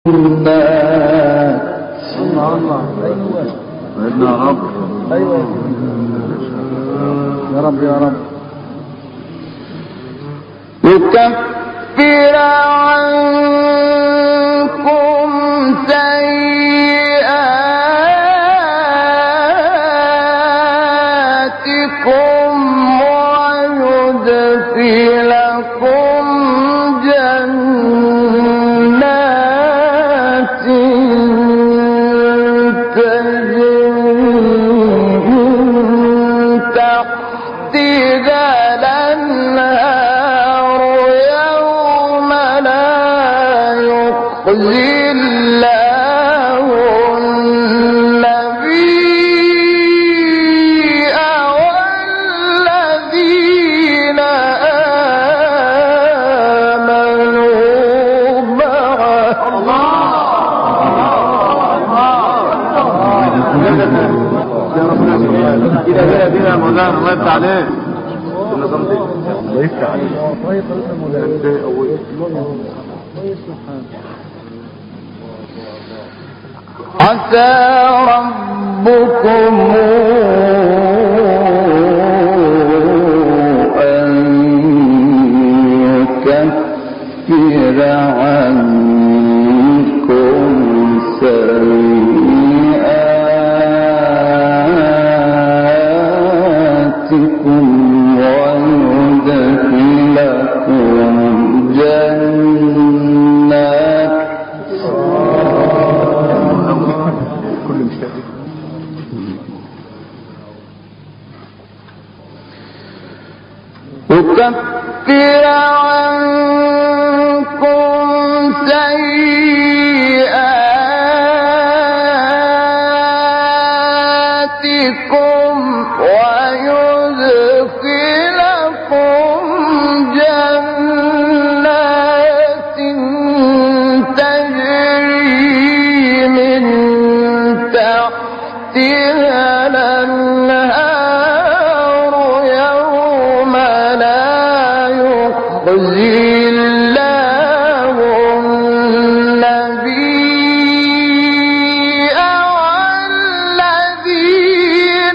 الله يا رب. ايوه يا رب يا رب. يكفر عنكم سيئاتكم ويدخلكم جنات تجري من تحتها الأنهار يوم لا يخزي الله النبي والذين آمنوا معه. كده مولانا الله يفتح عليك. الله يفتح عليك. عسى ربكم أن يكفر عنكم سيئاتكم ويدخلكم جنات يكفر عنكم سيئاتكم ويدخلكم جنات تجري من تحتها الأنهار يوم لا يخزي الله النبي والذين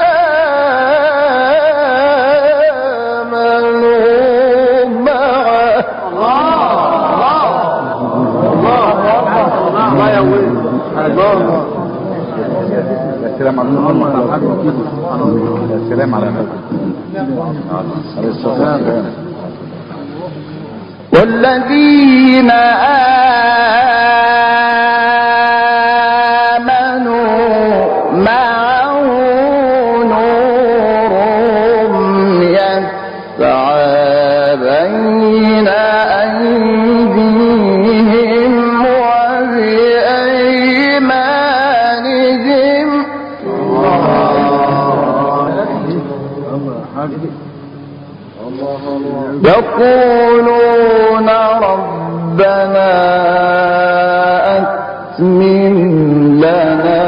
آمنوا معه. الله يا ولد. السلام على محمد. السلام على محمد. والذين آمنوا معه نورهم يسعى بين أيديهم وبأيمانهم يقولون ربنا أتمم لنا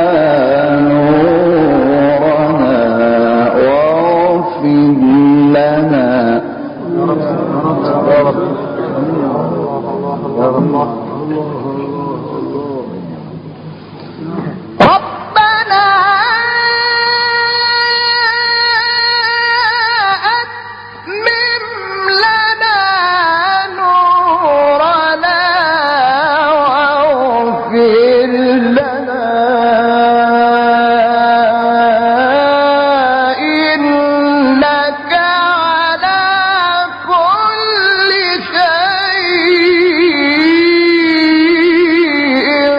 نورنا واغفر لنا. ربنا أتمم لنا نورنا واغفر لنا إنك على كل شيء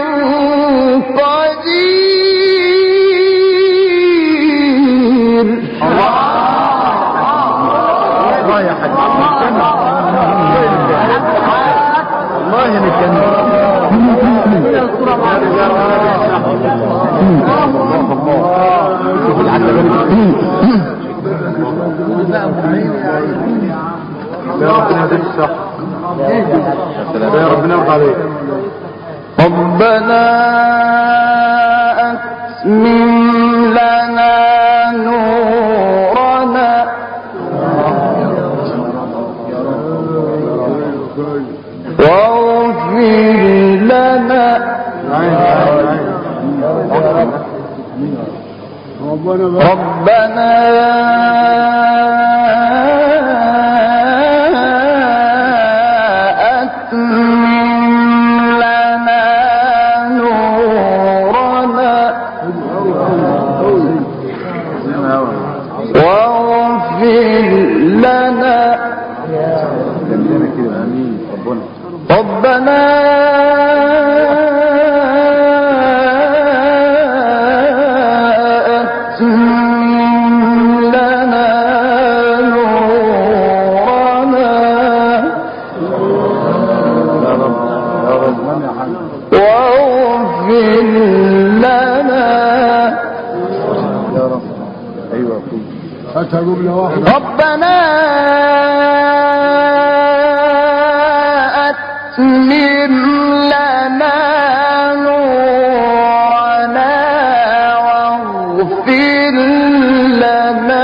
قدير. الله يا حاج. الله يا مكان. شوف العدل. يا ربنا يهديك الصح. يا ربنا يرضى عليك. ربنا أتمم لنا نورنا واغفر لنا ربنا أتمم لنا نورنا واغفر لنا ربنا ربنا أتمم لنا نورنا واغفر لنا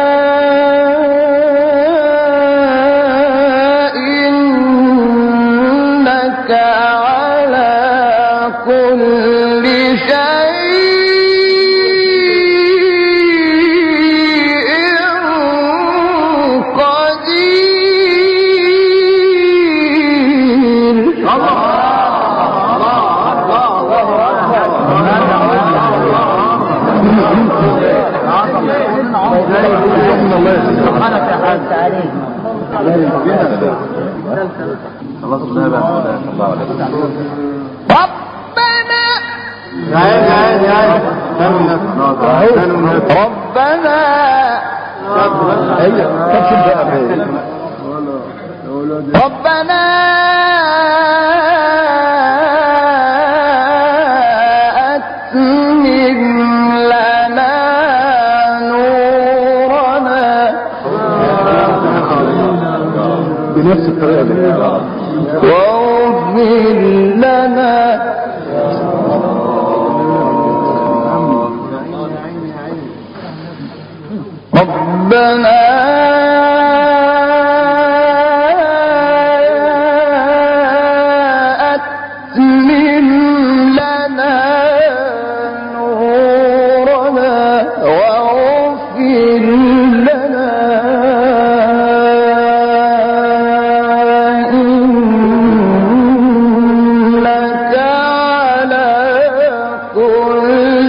إنك على كل شيء ربنا أتمم لنا نورنا بنفس الطريقة واغفر لنا ربنا أتمم لنا نورنا واغفر لنا إنك على كل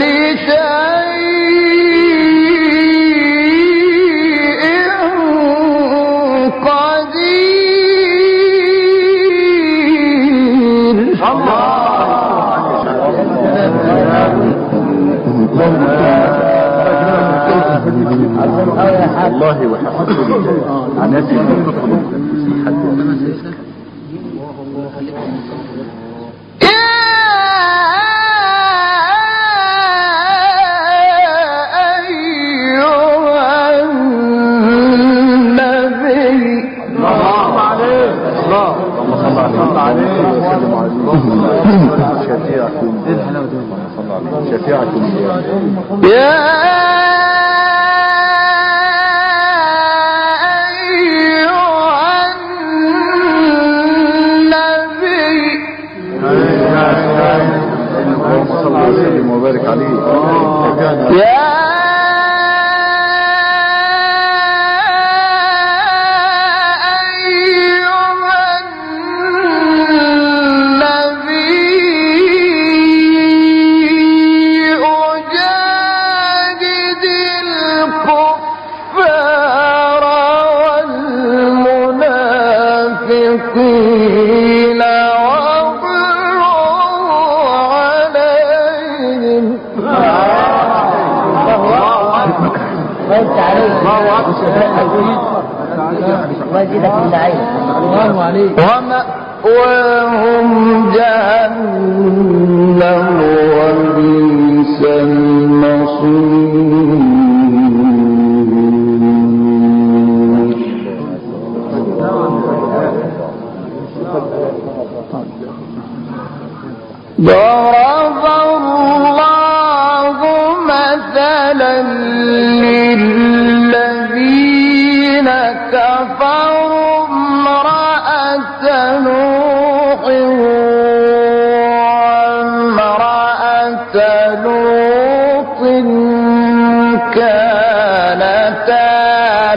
الله وحفظه عناس شفيعكم يا وبارك عليه يا ومأواهم جهنم وبئس المصير ضرب الله مثلا للذين كفروا امرأة نوح وامرأة لوط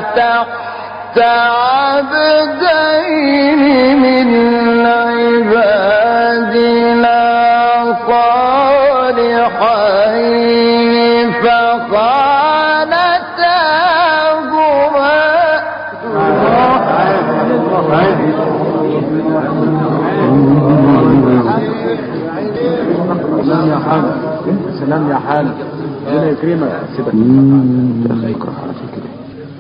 تحت عبدين من عبادنا صالحين فخانتاهما سلام يا حالة، سلام يا حالة، ربنا يكرمك. سيبك اقرا على كده.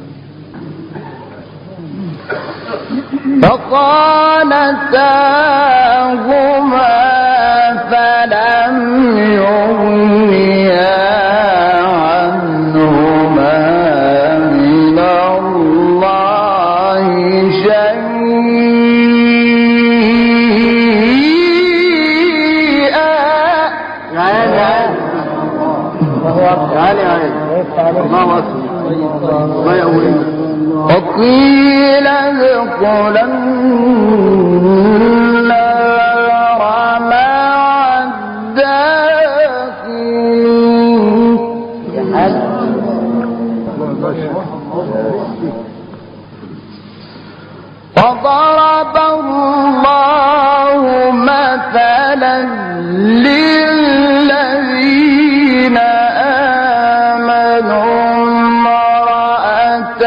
فخانتاهما فلم يغنيا عنهما من الله شيئا. وقيل ادخلا النار مع الداخلين. وضرب الله مثلا للذين آمنوا امرأة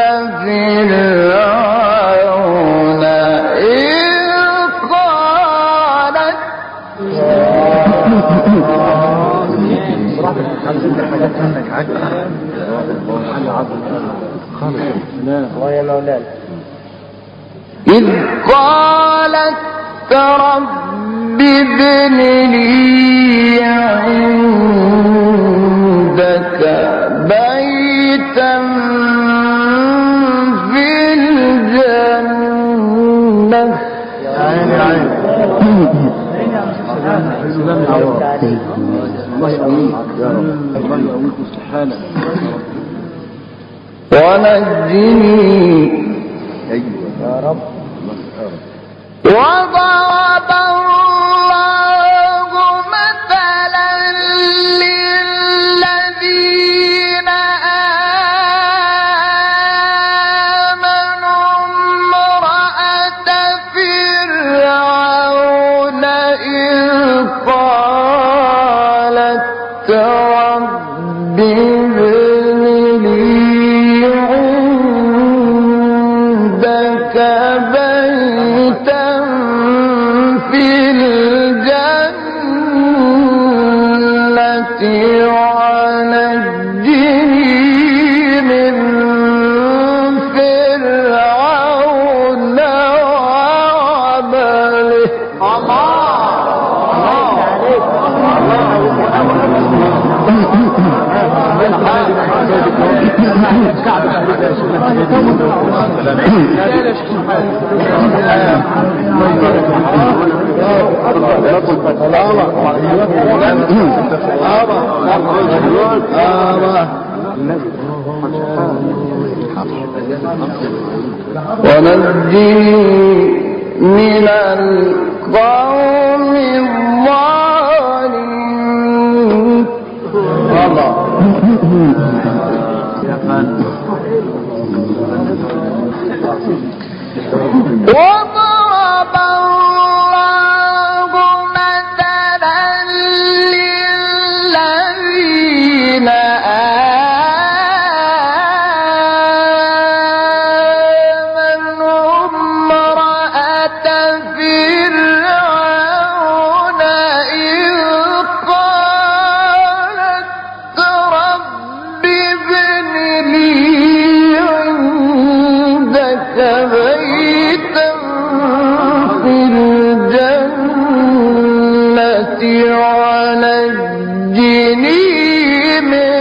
فرعون إذ قالت إذ قالت رب ابن لي عندك بيتا في الجنة. ونجني يا رب. وضرب الله مثلا للذين آمنوا امرأة فرعون إذ قالت رب ابن لي عندك بيتا في الجنة ونجني من فرعون وعمله. ونجني من القوم الظالمين. وضرب الله مثلا للذين آمنوا امرأة فرعون إذ قالت رب ابن لي عندك بيتا في الجنة ونجني من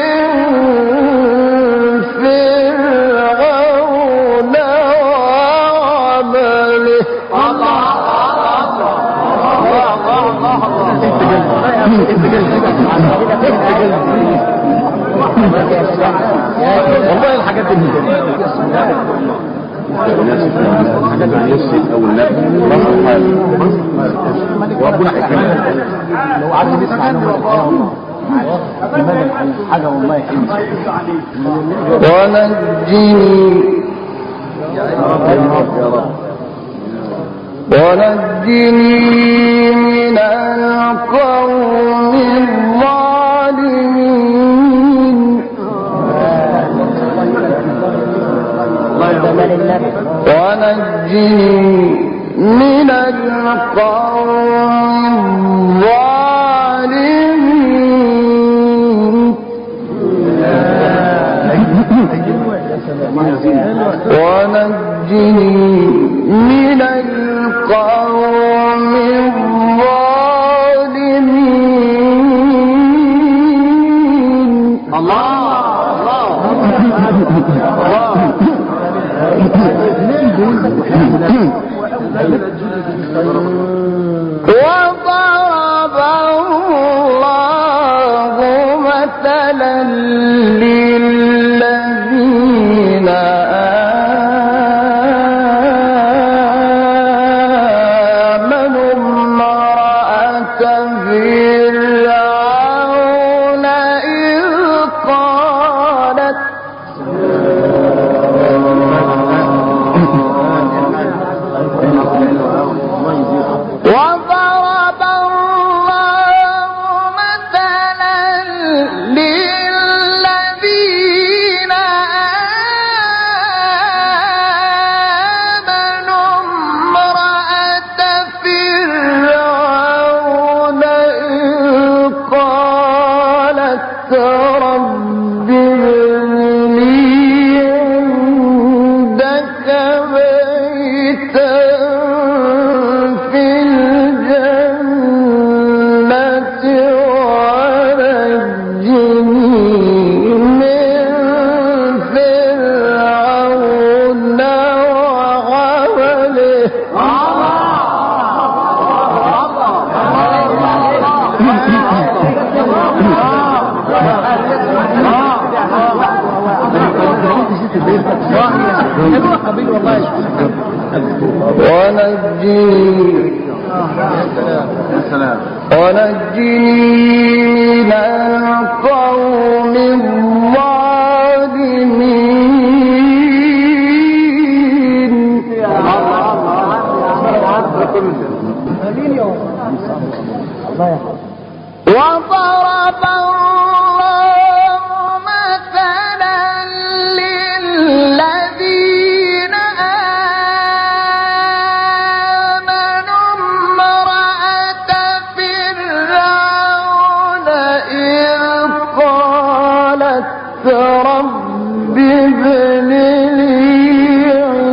فرعون وعمله. والله الحاجات دي حاجات عن اول نفس وربنا هيكرمك لو قعدنا نسمع حاجه والله حلوه. ونجني ونجني من القوم الظالمين ونجني من القوم الظالمين ونجني من القوم الظالمين وضرب الله مثلا للذين آمنوا امرأة فرعون إذ قالت وضرب الله مثلا للذين آمنوا امرأة فرعون إذ قالت رب ابن لي عندك بيتا في الجنة ونجني من فرعون وعمله ونجني من القوم الظالمين وضرب الله مثلا للذين آمنوا امرأة فرعون إذ قالت رب ابن لي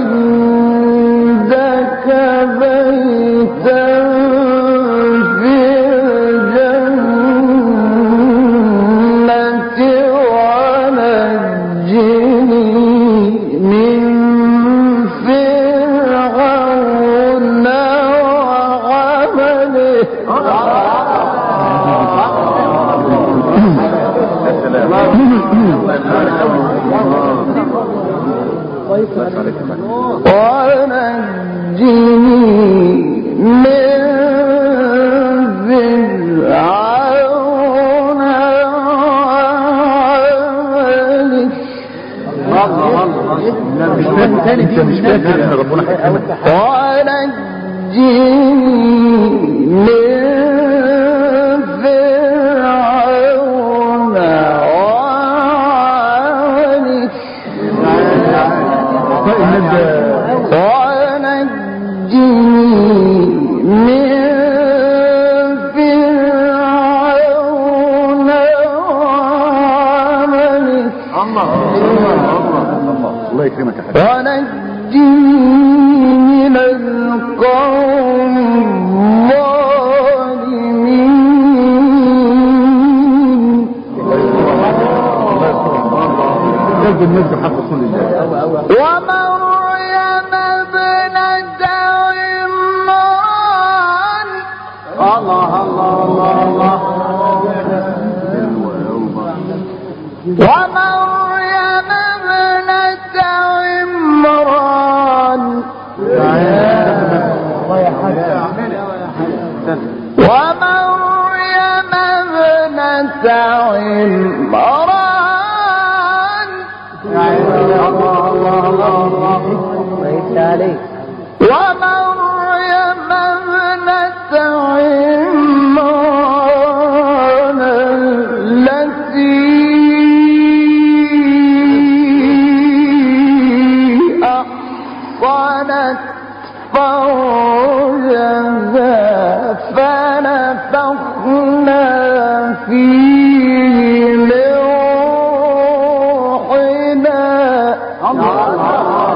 عندك بيتا في الجنة ونجني من فرعون وعمله ونجني من فرعون ونجني من فرعون ونجني من فرعون وعمله الله يكرمك يا حبيبي. ونجني من القوم الظالمين لازم نجد حق رسول الله. ومريم ابنة عمران الله الله الله الله. ومريم ابنة عمران ومريم ابنة عمران فيه من روحنا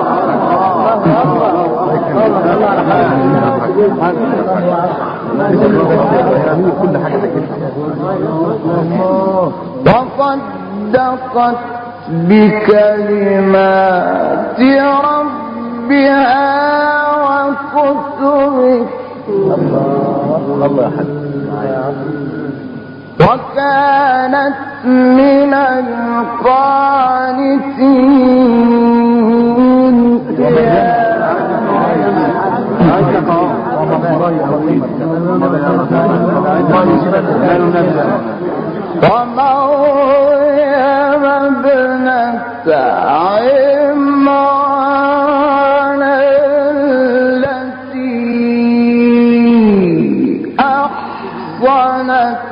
وصدقت بكلمات ربها وكتبه وكانت من القانتين ومريم ابنة عمران التي أحصنت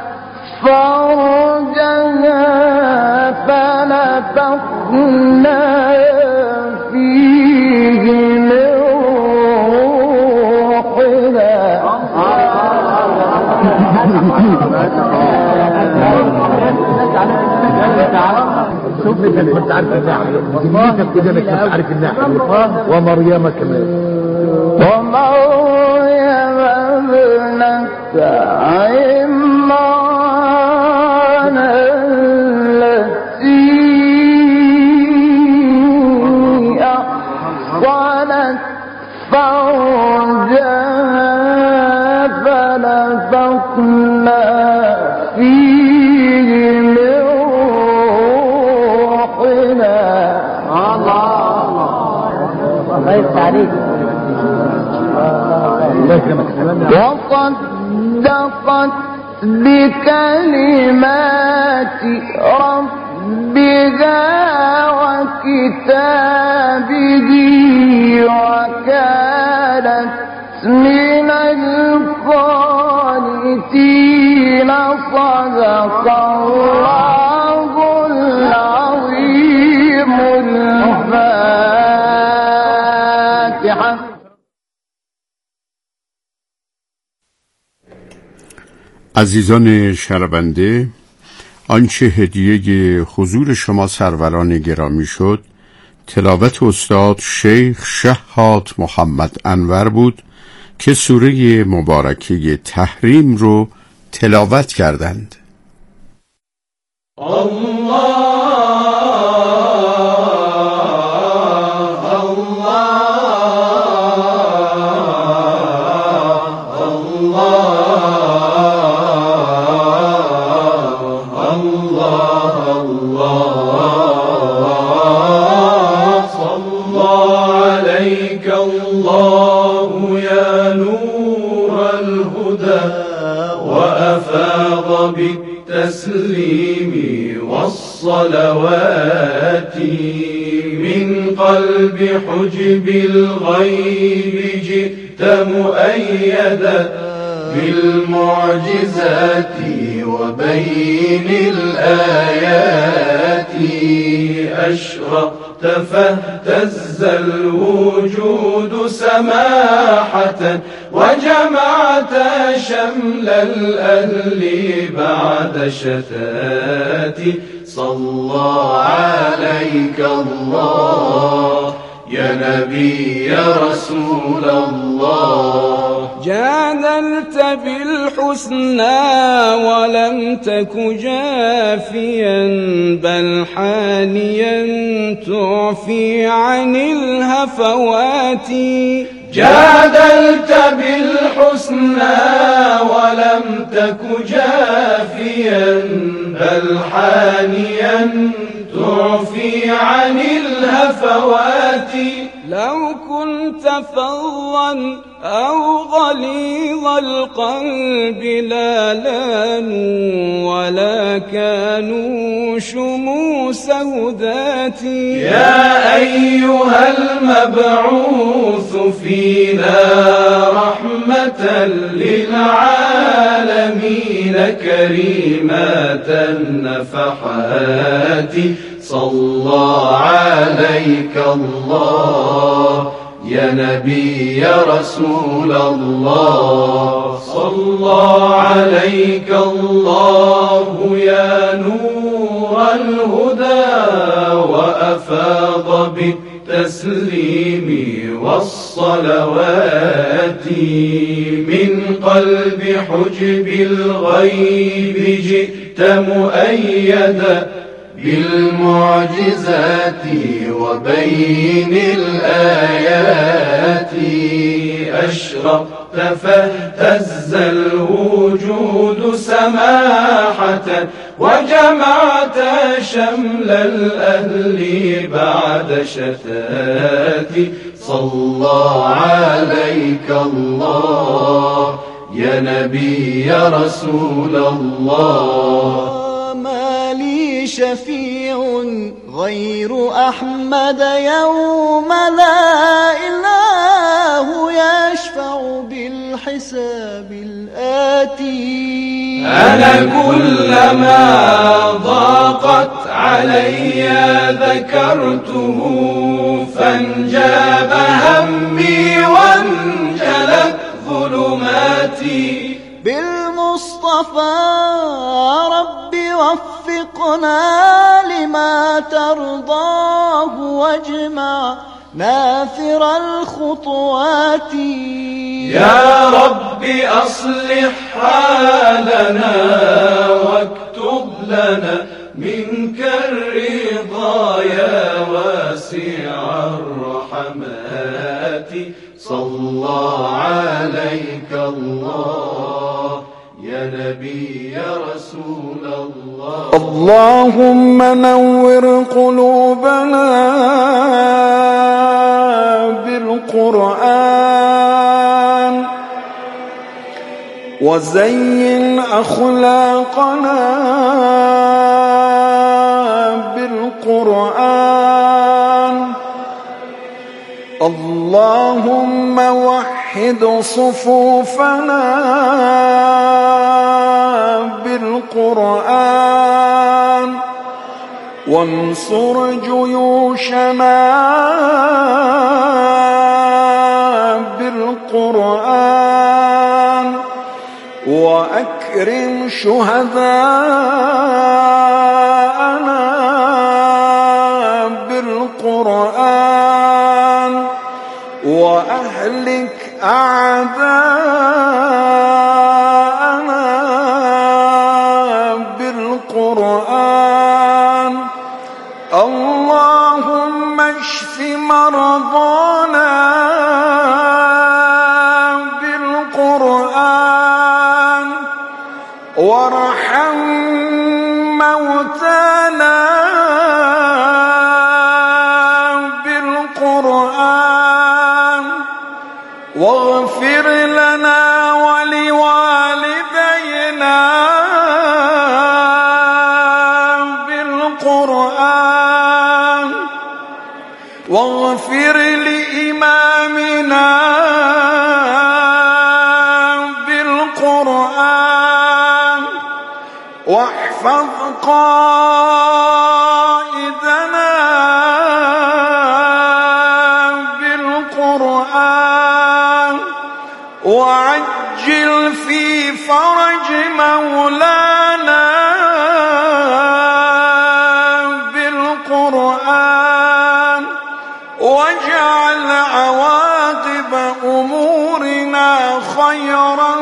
فرجها فنفخنا فيه من روحنا كنت عارف النعم كنت عارف النعم ومريم كمان ومريم ابنة عمران التي أحصنت فرجها فنفخنا فيه من روحنا الله يفتح عليك وصدقت بكلمات ربها وكتابه وكانت من القانتين صدق الله العظيم الفاتحة. عزیزان شنونده، آنچه هدیه حضور شما سروران گرامی شد تلاوت استاد شیخ شهاد محمد انور بود که سوره مبارکه تحریم رو تلاوت کردند. بالتسليم والصلوات من قلب حجب الغيب جئت مؤيدا بالمعجزات وبين الآيات أشرقت فاهتز الوجود سماحة وجمعت شمل الأهل بعد شتات صلى عليك الله يا نبي يا رسول الله. جادلت بالحسنى ولم تك جافيا بل حانيا تعفي عن الهفوات. جادلت بالحسنى ولم تك جافيا بل حانيا تعفي عن الهفوات. لو كنت فظا أو غليظ القلب لا لانوا ولا كانوا شموس هداتي. يا أيها المبعوث فينا رحمة للعالمين كريمة النفحات صلى عليك الله يا نبي يا رسول الله. صلى عليك الله أفاض بالتسليم والصلوات من قلب حجب الغيب جئت مؤيدا بالمعجزات وبين الآيات أشرقت فاهتز الوجود سماحة وجمعت شمل الأهل بعد شتات صلى عليك الله يا نبي يا رسول الله ما لي شفيع غير أحمد يوم لا إله يشفع بالحساب الآتي أنا كلما ضاقت علي ذكرته فانجاب همي وانجلت ظلماتي بالمصطفى رب وفقنا لما ترضاه واجمع نافر الخطوات يا رب أصلح حالنا واكتب لنا منك الرضا يا واسع الرحمات صلى عليك الله يا نبي يا رسول الله اللهم نور قلوبنا بالقرآن وزين أخلاقنا بالقرآن اللهم وحد صفوفنا بالقرآن وانصر جيوشنا بالقرآن وأكرم شهداءنا بالقرآن وأهلك أعداءنا بالقرآن اللهم اشف مرضانا بالقرآن وارحم موتانا بالقرآن واغفر لنا ولوالدينا بالقرآن واغفر لإمامنا بالقرآن واحفظ قائدنا بالقرآن وعجل في فرج مولانا بالقرآن واجعل عواقب أمورنا خيرا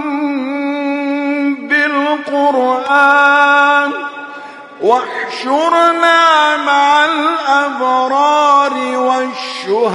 بالقرآن واحشرنا مع الأبرار والشهداء